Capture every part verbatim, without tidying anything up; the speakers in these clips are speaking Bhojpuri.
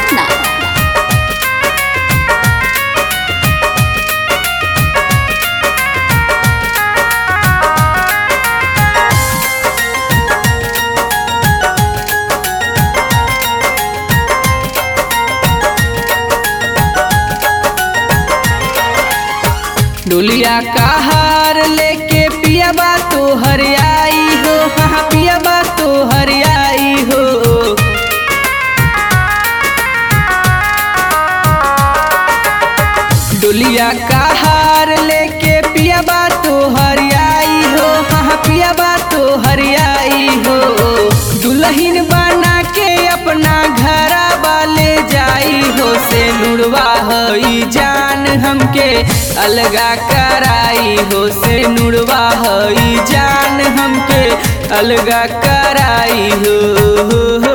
पटना। डोलिया का हार लेके पिया बा तो हरियाई हो, हाँ पिया बा तो हरियाई हो। डोलिया का हार लेके पिया बा तो हरियाई हो, हाँ पिया बा तो हरियाई हो। दुल्हन बना के अपना घरा वाले जाई हो, से नुरवा हई जान हमके अलगा कराई हो, से नुरवा हई जान हमके अलगा कराई हो, हो, हो।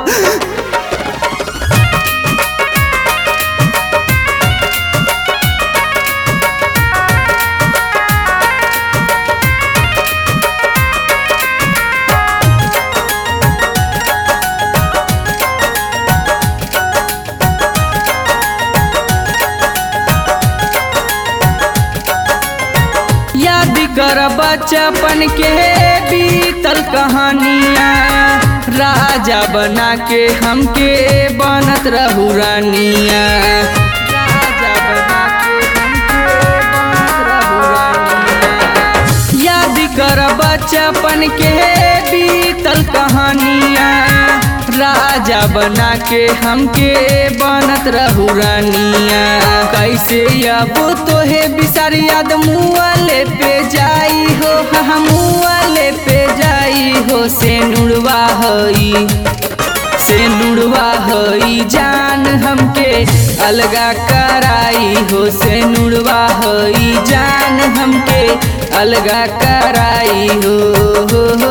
याद कर बचपन के बीतल कहानियाँ, राजा बना के हमके बनत रहू रानिया। राजा बना के हमके बनत रहू रानिया। याद कर बचपन के बीतल कहानियाँ, राजा बना के हमके बनत रहू रानिया। कैसे अब तोहे बिसार याद मुआले पे जाई हो, हाँ मुआले पे जाई हो। से नुरवा हई से नुरवा हई जान हमके अलगा कराई हो, से नुरवा हई जान हमके अलगा कराई हो, हो, हो।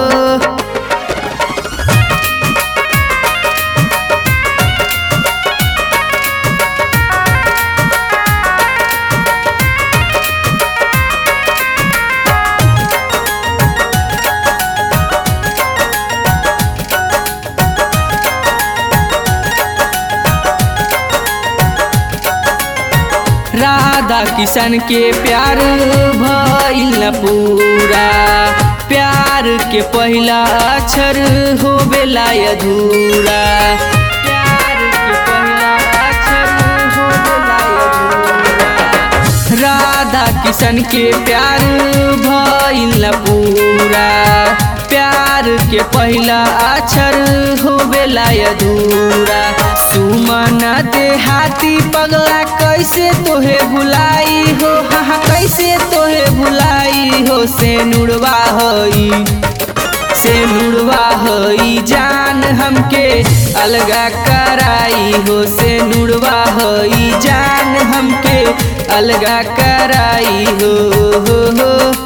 राधा किशन के प्यार भइल न पूरा, प्यार के पहला अक्षर होवेला अधूरा। प्यार के पहला अक्षर होवेला अधूरा। राधा किशन के प्यार भइल न पूरा, प्यार के पहला अक्षर होवेला अधूरा। सुमन देहाती पगला कैसे तोहे भुलाई हो, हाँ कैसे तोहे भुलाई हो। से नुरवा हई से नुरवा हई जान हमके अलगा कराई हो, से नुरवा हई जान हमके अलगा कराई हो, हो, हो।